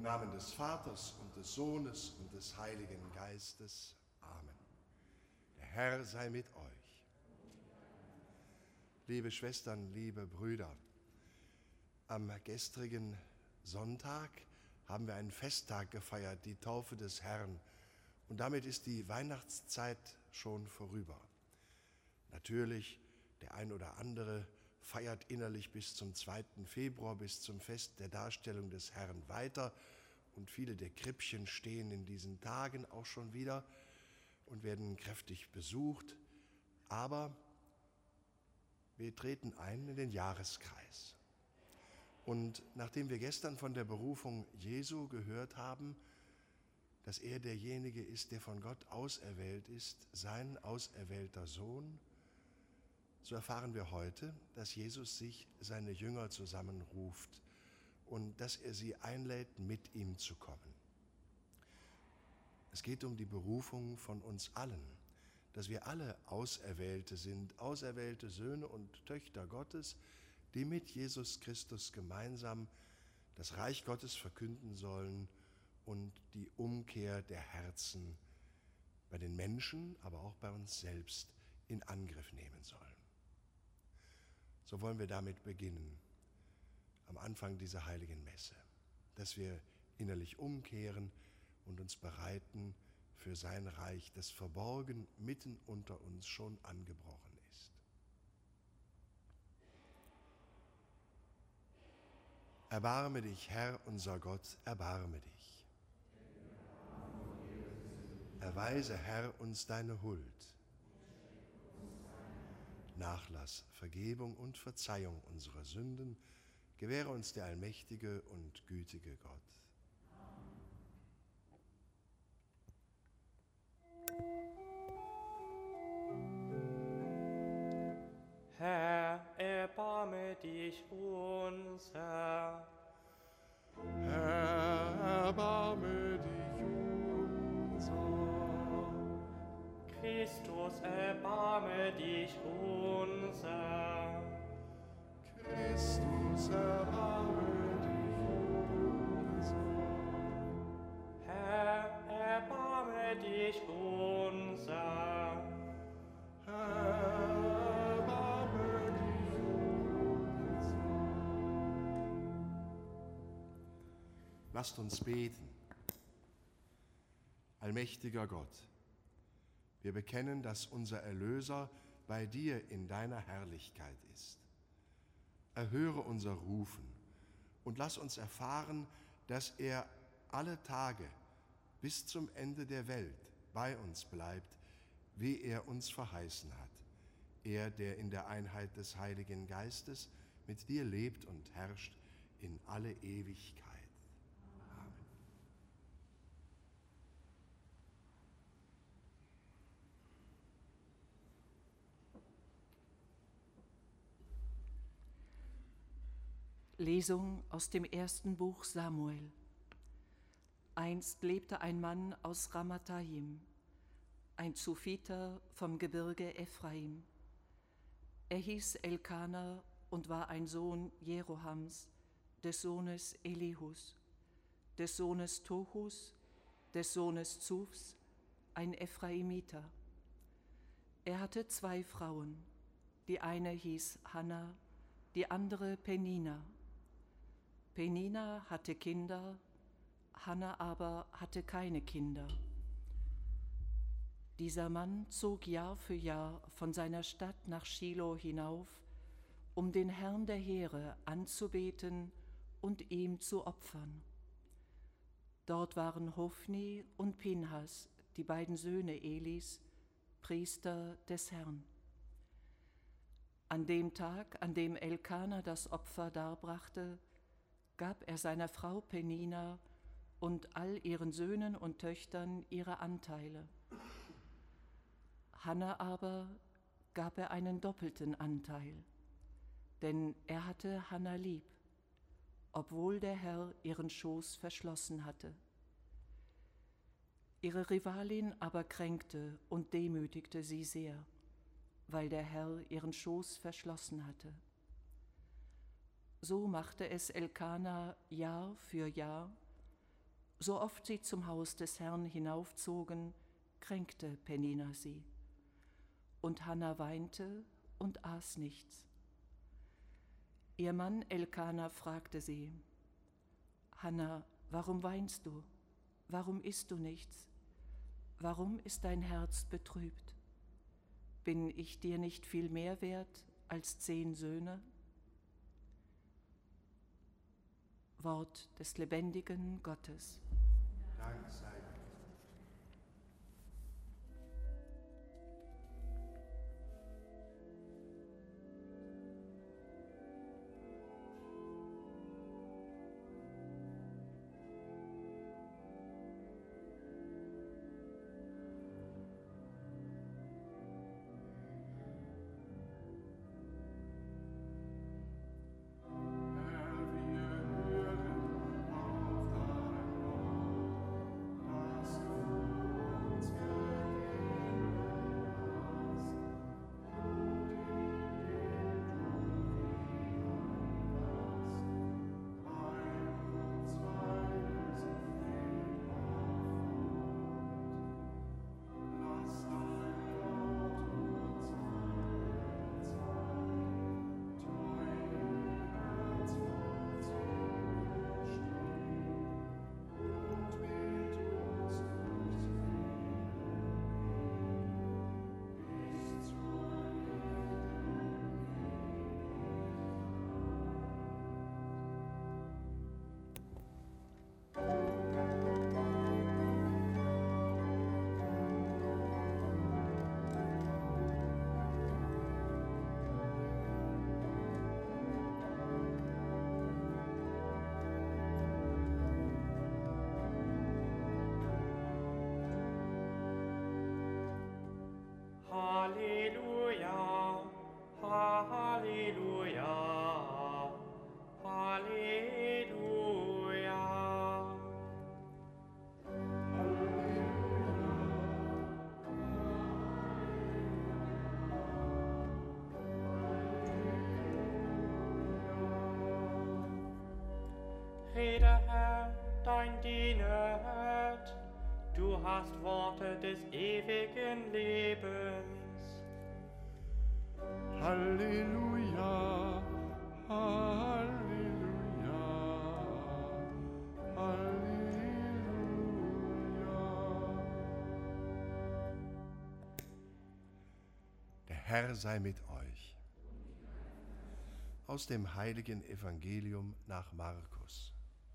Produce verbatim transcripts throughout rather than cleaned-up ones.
Namen des Vaters und des Sohnes und des Heiligen Geistes. Amen. Der Herr sei mit euch. Liebe Schwestern, liebe Brüder, am gestrigen Sonntag haben wir einen Festtag gefeiert, die Taufe des Herrn. Und damit ist die Weihnachtszeit schon vorüber. Natürlich, der ein oder andere feiert innerlich bis zum zweiten Februar, bis zum Fest der Darstellung des Herrn weiter. Und viele der Krippchen stehen in diesen Tagen auch schon wieder und werden kräftig besucht. Aber wir treten ein in den Jahreskreis. Und nachdem wir gestern von der Berufung Jesu gehört haben, dass er derjenige ist, der von Gott auserwählt ist, sein auserwählter Sohn, so erfahren wir heute, dass Jesus sich seine Jünger zusammenruft und dass er sie einlädt, mit ihm zu kommen. Es geht um die Berufung von uns allen, dass wir alle Auserwählte sind, auserwählte Söhne und Töchter Gottes, die mit Jesus Christus gemeinsam das Reich Gottes verkünden sollen und die Umkehr der Herzen bei den Menschen, aber auch bei uns selbst in Angriff nehmen sollen. So wollen wir damit beginnen, am Anfang dieser heiligen Messe, dass wir innerlich umkehren und uns bereiten für sein Reich, das verborgen mitten unter uns schon angebrochen ist. Erbarme dich, Herr, unser Gott, erbarme dich. Erweise, Herr, uns deine Huld. Nachlass, Vergebung und Verzeihung unserer Sünden gewähre uns der allmächtige und gütige Gott. Herr, erbarme dich unser. Herr, erbarme dich unser. Christus, erbarme dich unser. Christus, erbarme dich unser. Herr, erbarme dich unser. Herr, erbarme dich unser. Lasst uns beten. Allmächtiger Gott, wir bekennen, dass unser Erlöser bei dir in deiner Herrlichkeit ist. Erhöre unser Rufen und lass uns erfahren, dass er alle Tage bis zum Ende der Welt bei uns bleibt, wie er uns verheißen hat. Er, der in der Einheit des Heiligen Geistes mit dir lebt und herrscht in alle Ewigkeit. Amen. Lesung aus dem ersten Buch Samuel. Einst lebte ein Mann aus Ramathaim, ein Zufiter vom Gebirge Ephraim. Er hieß Elkana und war ein Sohn Jerohams, des Sohnes Elihus, des Sohnes Tohus, des Sohnes Zufs, ein Ephraimiter. Er hatte zwei Frauen, die eine hieß Hannah, die andere Penina. Penina hatte Kinder, Hannah aber hatte keine Kinder. Dieser Mann zog Jahr für Jahr von seiner Stadt nach Schilo hinauf, um den Herrn der Heere anzubeten und ihm zu opfern. Dort waren Hofni und Pinhas, die beiden Söhne Elis, Priester des Herrn. An dem Tag, an dem Elkana das Opfer darbrachte, gab er seiner Frau Penina und all ihren Söhnen und Töchtern ihre Anteile. Hannah aber gab er einen doppelten Anteil, denn er hatte Hannah lieb, obwohl der Herr ihren Schoß verschlossen hatte. Ihre Rivalin aber kränkte und demütigte sie sehr, weil der Herr ihren Schoß verschlossen hatte. So machte es Elkana Jahr für Jahr, So oft sie zum Haus des Herrn hinaufzogen, kränkte Penina sie. Und Hannah weinte und aß nichts. Ihr Mann Elkana fragte sie: Hannah, warum weinst du? Warum isst du nichts? Warum ist dein Herz betrübt? Bin ich dir nicht viel mehr wert als zehn Söhne? Wort des lebendigen Gottes. Dank sei Gott. Halleluja, Halleluja, Halleluja. Rede, Herr, dein Diener hört, du hast Worte des ewigen Lebens. Halleluja, Halleluja, Halleluja. Der Herr sei mit euch. Aus dem heiligen Evangelium nach Markus.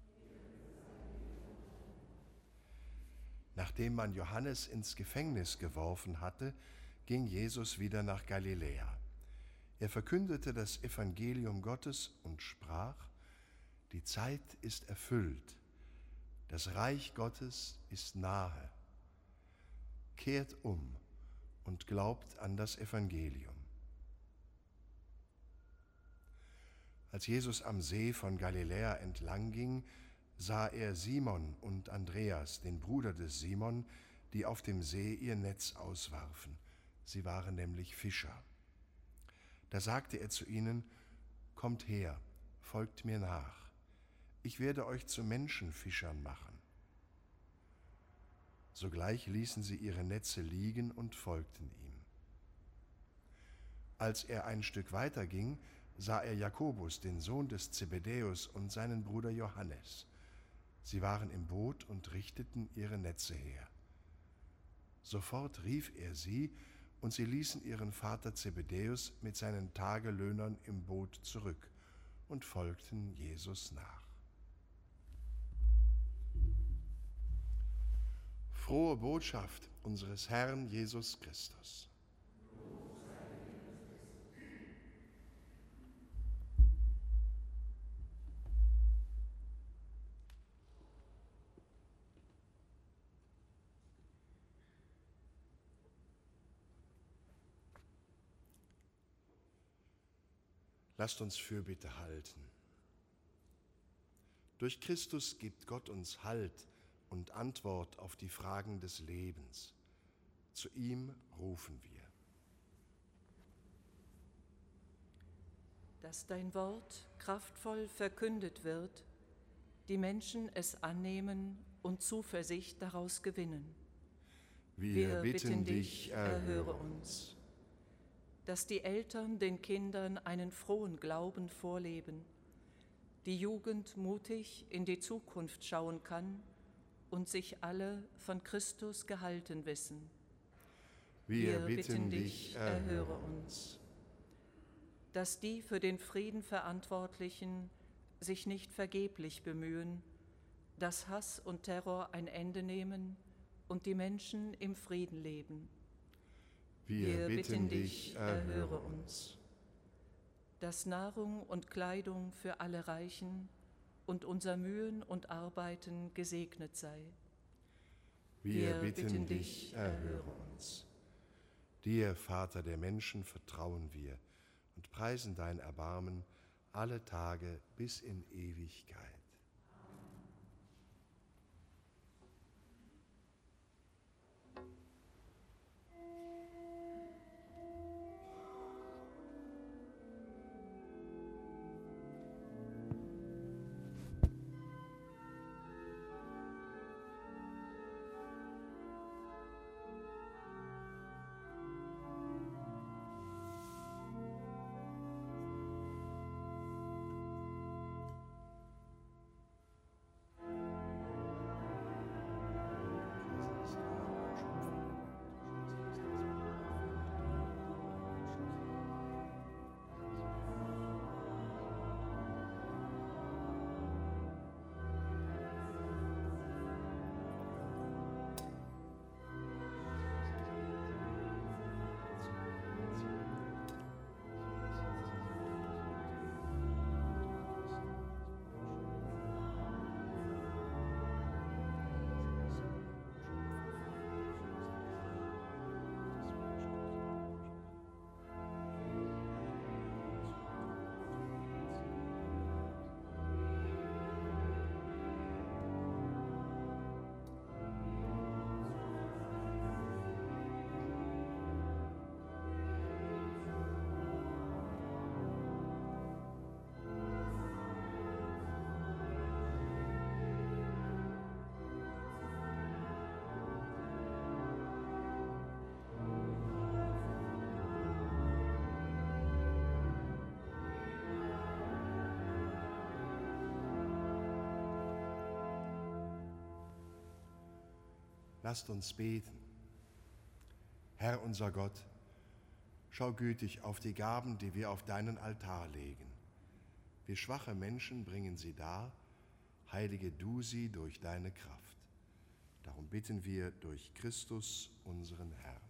Nachdem man Johannes ins Gefängnis geworfen hatte, ging Jesus wieder nach Galiläa. Er verkündete das Evangelium Gottes und sprach: Die Zeit ist erfüllt, das Reich Gottes ist nahe. Kehrt um und glaubt an das Evangelium. Als Jesus am See von Galiläa entlang ging, sah er Simon und Andreas, den Bruder des Simon, die auf dem See ihr Netz auswarfen. Sie waren nämlich Fischer. Da sagte er zu ihnen: Kommt her, folgt mir nach. Ich werde euch zu Menschenfischern machen. Sogleich ließen sie ihre Netze liegen und folgten ihm. Als er ein Stück weiter ging, sah er Jakobus, den Sohn des Zebedäus, und seinen Bruder Johannes. Sie waren im Boot und richteten ihre Netze her. Sofort rief er sie, und sie ließen ihren Vater Zebedäus mit seinen Tagelöhnern im Boot zurück und folgten Jesus nach. Frohe Botschaft unseres Herrn Jesus Christus. Lasst uns Fürbitte halten. Durch Christus gibt Gott uns Halt und Antwort auf die Fragen des Lebens. Zu ihm rufen wir. Dass dein Wort kraftvoll verkündet wird, die Menschen es annehmen und Zuversicht daraus gewinnen. Wir, Wir bitten dich, erhöre uns. Dass die Eltern den Kindern einen frohen Glauben vorleben, die Jugend mutig in die Zukunft schauen kann und sich alle von Christus gehalten wissen. Wir, Wir bitten dich, erhöre uns. Dass die für den Frieden Verantwortlichen sich nicht vergeblich bemühen, dass Hass und Terror ein Ende nehmen und die Menschen im Frieden leben. Wir, Wir bitten dich, erhöre uns. Dass Nahrung und Kleidung für alle reichen und unser Mühen und Arbeiten gesegnet sei. Wir, Wir bitten, bitten dich, erhöre uns. Dir, Vater der Menschen, vertrauen wir und preisen dein Erbarmen alle Tage bis in Ewigkeit. Lasst uns beten. Herr unser Gott, schau gütig auf die Gaben, die wir auf deinen Altar legen. Wir schwache Menschen bringen sie dar, heilige du sie durch deine Kraft. Darum bitten wir durch Christus, unseren Herrn.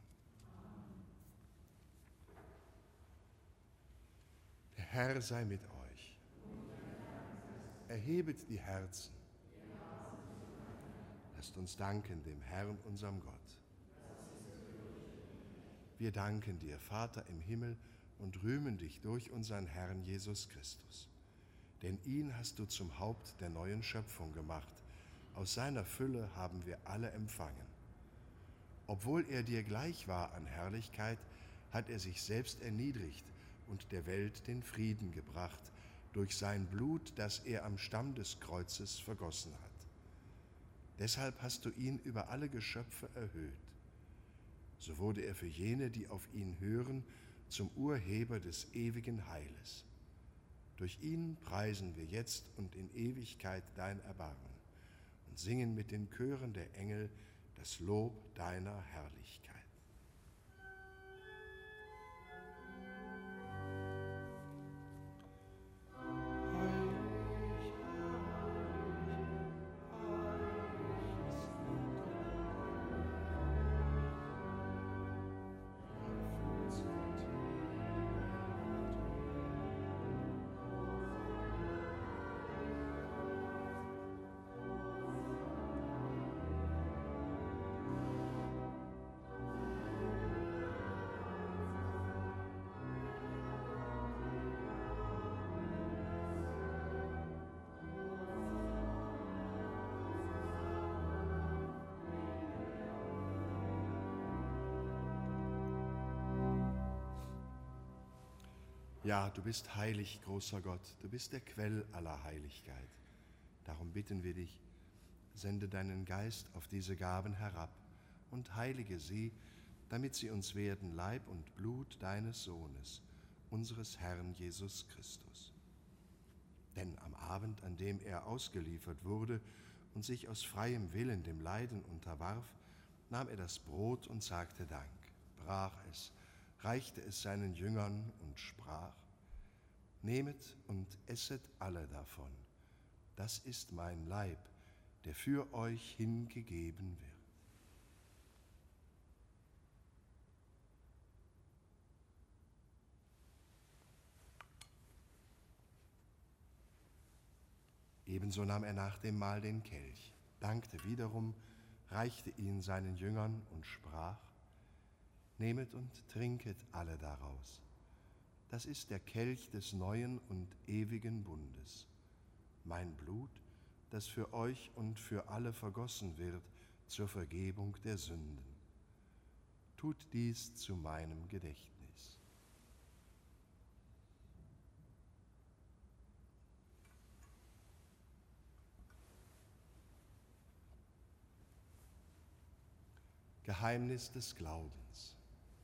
Der Herr sei mit euch. Erhebet die Herzen. Lasst uns danken dem Herrn, unserem Gott. Wir danken dir, Vater im Himmel, und rühmen dich durch unseren Herrn Jesus Christus. Denn ihn hast du zum Haupt der neuen Schöpfung gemacht. Aus seiner Fülle haben wir alle empfangen. Obwohl er dir gleich war an Herrlichkeit, hat er sich selbst erniedrigt und der Welt den Frieden gebracht, durch sein Blut, das er am Stamm des Kreuzes vergossen hat. Deshalb hast du ihn über alle Geschöpfe erhöht. So wurde er für jene, die auf ihn hören, zum Urheber des ewigen Heiles. Durch ihn preisen wir jetzt und in Ewigkeit dein Erbarmen und singen mit den Chören der Engel das Lob deiner Herrlichkeit. Ja, du bist heilig, großer Gott, du bist der Quell aller Heiligkeit. Darum bitten wir dich, sende deinen Geist auf diese Gaben herab und heilige sie, damit sie uns werden Leib und Blut deines Sohnes, unseres Herrn Jesus Christus. Denn am Abend, an dem er ausgeliefert wurde und sich aus freiem Willen dem Leiden unterwarf, nahm er das Brot und sagte Dank, brach es, reichte es seinen Jüngern und sprach: Nehmet und esset alle davon. Das ist mein Leib, der für euch hingegeben wird. Ebenso nahm er nach dem Mahl den Kelch, dankte wiederum, reichte ihn seinen Jüngern und sprach: Nehmet und trinket alle daraus. Das ist der Kelch des neuen und ewigen Bundes, mein Blut, das für euch und für alle vergossen wird zur Vergebung der Sünden. Tut dies zu meinem Gedächtnis. Geheimnis des Glaubens.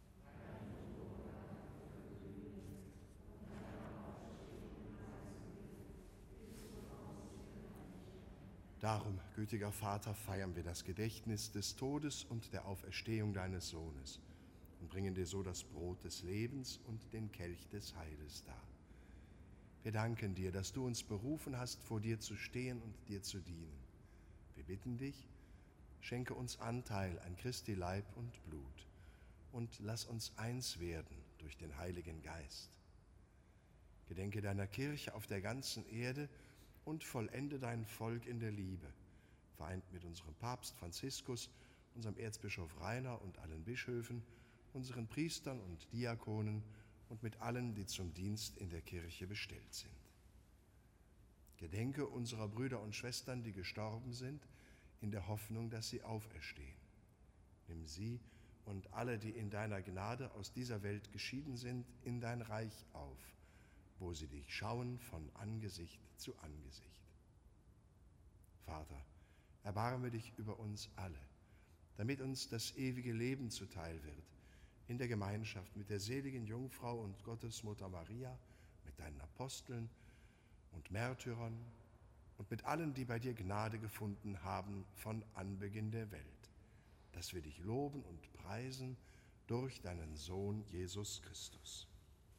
Darum, gütiger Vater, feiern wir das Gedächtnis des Todes und der Auferstehung deines Sohnes und bringen dir so das Brot des Lebens und den Kelch des Heiles dar. Wir danken dir, dass du uns berufen hast, vor dir zu stehen und dir zu dienen. Wir bitten dich, schenke uns Anteil an Christi Leib und Blut und lass uns eins werden durch den Heiligen Geist. Gedenke deiner Kirche auf der ganzen Erde und vollende dein Volk in der Liebe, vereint mit unserem Papst Franziskus, unserem Erzbischof Rainer und allen Bischöfen, unseren Priestern und Diakonen und mit allen, die zum Dienst in der Kirche bestellt sind. Gedenke unserer Brüder und Schwestern, die gestorben sind, in der Hoffnung, dass sie auferstehen. Nimm sie und alle, die in deiner Gnade aus dieser Welt geschieden sind, in dein Reich auf, wo sie dich schauen von Angesicht zu Angesicht. Vater, erbarme dich über uns alle, damit uns das ewige Leben zuteil wird, in der Gemeinschaft mit der seligen Jungfrau und Gottesmutter Maria, mit deinen Aposteln und Märtyrern und mit allen, die bei dir Gnade gefunden haben von Anbeginn der Welt, dass wir dich loben und preisen durch deinen Sohn Jesus Christus.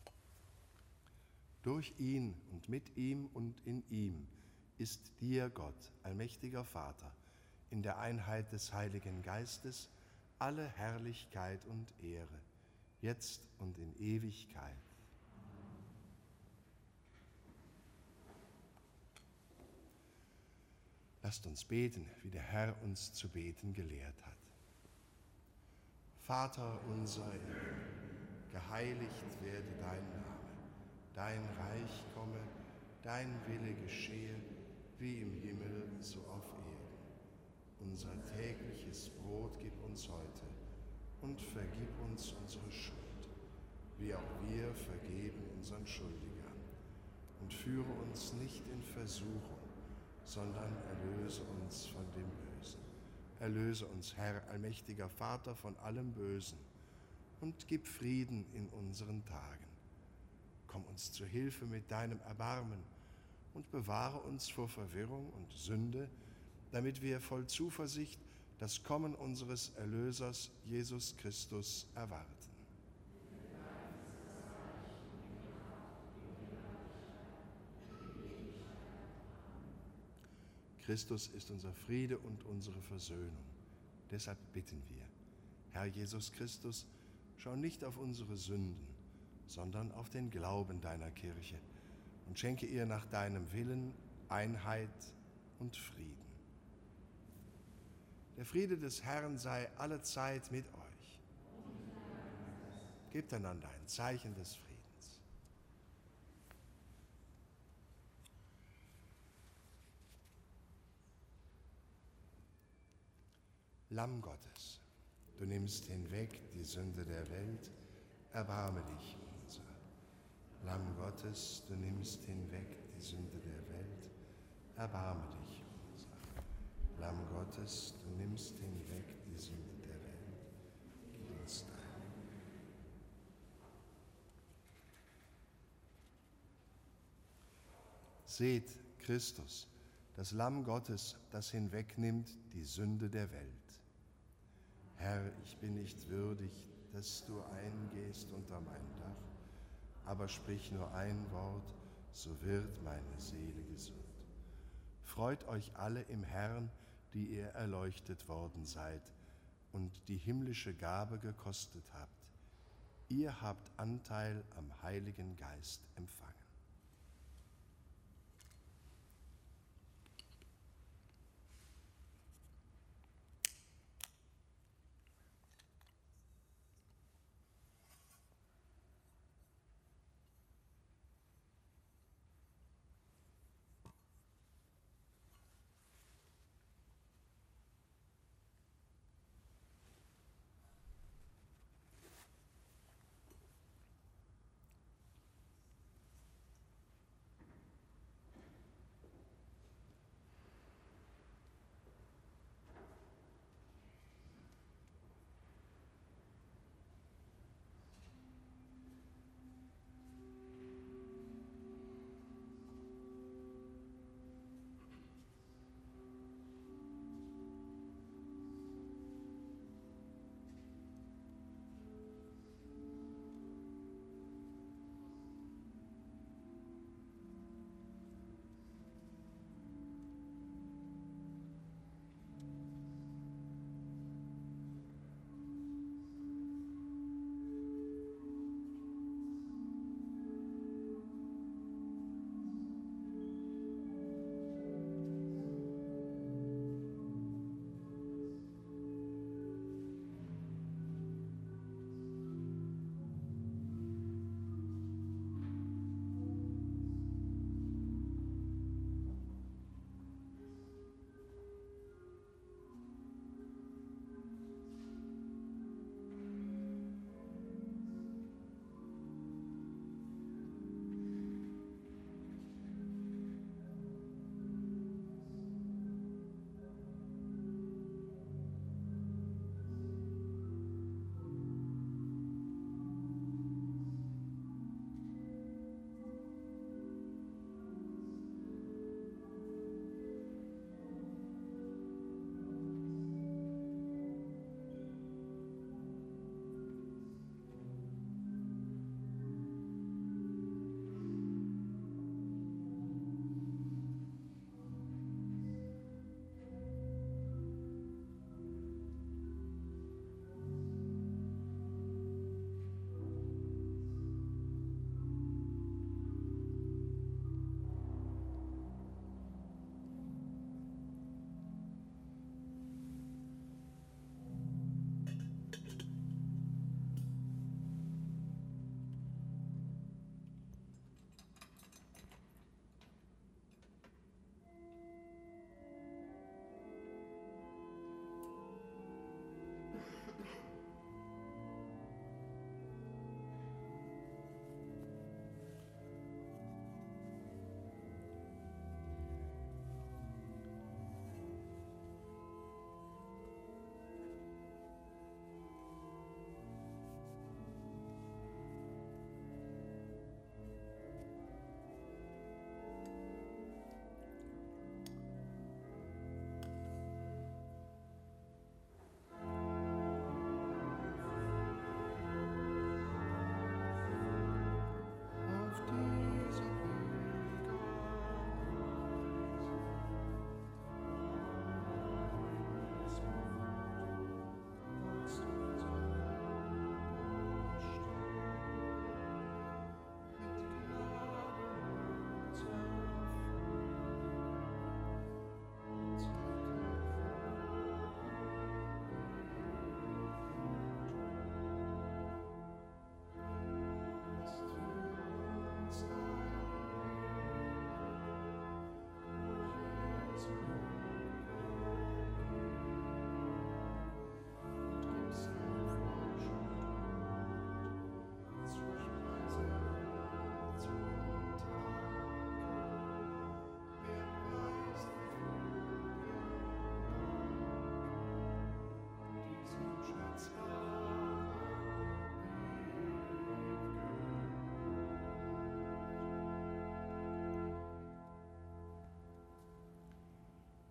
Durch ihn und mit ihm und in ihm ist dir, Gott, allmächtiger Vater, in der Einheit des Heiligen Geistes alle Herrlichkeit und Ehre, jetzt und in Ewigkeit. Lasst uns beten, wie der Herr uns zu beten gelehrt hat. Vater unser im Himmel, geheiligt werde dein Name. Dein Reich komme, dein Wille geschehe, wie im Himmel, so auf Erden. Unser tägliches Brot gib uns heute und vergib uns unsere Schuld, wie auch wir vergeben unseren Schuldigern. Und führe uns nicht in Versuchung, sondern erlöse uns von dem Bösen. Erlöse uns, Herr, allmächtiger Vater, von allem Bösen und gib Frieden in unseren Tagen. Komm uns zu Hilfe mit deinem Erbarmen und bewahre uns vor Verwirrung und Sünde, damit wir voll Zuversicht das Kommen unseres Erlösers Jesus Christus erwarten. Christus ist unser Friede und unsere Versöhnung. Deshalb bitten wir, Herr Jesus Christus, schau nicht auf unsere Sünden, sondern auf den Glauben deiner Kirche und schenke ihr nach deinem Willen Einheit und Frieden. Der Friede des Herrn sei allezeit mit euch. Gebt einander ein Zeichen des Friedens. Lamm Gottes, du nimmst hinweg die Sünde der Welt, erbarme dich unser. Lamm Gottes, du nimmst hinweg die Sünde der Welt, erbarme dich unser. Lamm Gottes, du nimmst hinweg die Sünde der Welt. Gib uns dein. Seht Christus, das Lamm Gottes, das hinwegnimmt die Sünde der Welt. Herr, ich bin nicht würdig, dass du eingehst unter mein Dach, aber sprich nur ein Wort, so wird meine Seele gesund. Freut euch alle im Herrn, die ihr erleuchtet worden seid und die himmlische Gabe gekostet habt. Ihr habt Anteil am Heiligen Geist empfangen.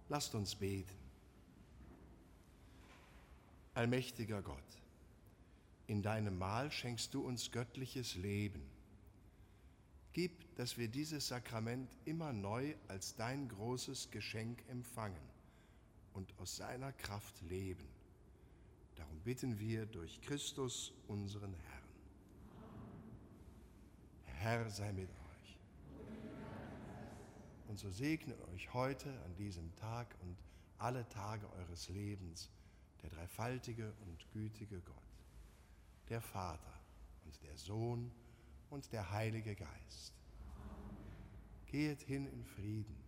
Lasst uns beten. Allmächtiger Gott, in deinem Mahl schenkst du uns göttliches Leben. Gib, dass wir dieses Sakrament immer neu als dein großes Geschenk empfangen und aus seiner Kraft leben. Darum bitten wir durch Christus, unseren Herrn. Herr sei mit euch. Und so segne euch heute an diesem Tag und alle Tage eures Lebens der dreifaltige und gütige Gott, der Vater und der Sohn und der Heilige Geist. Geht hin in Frieden.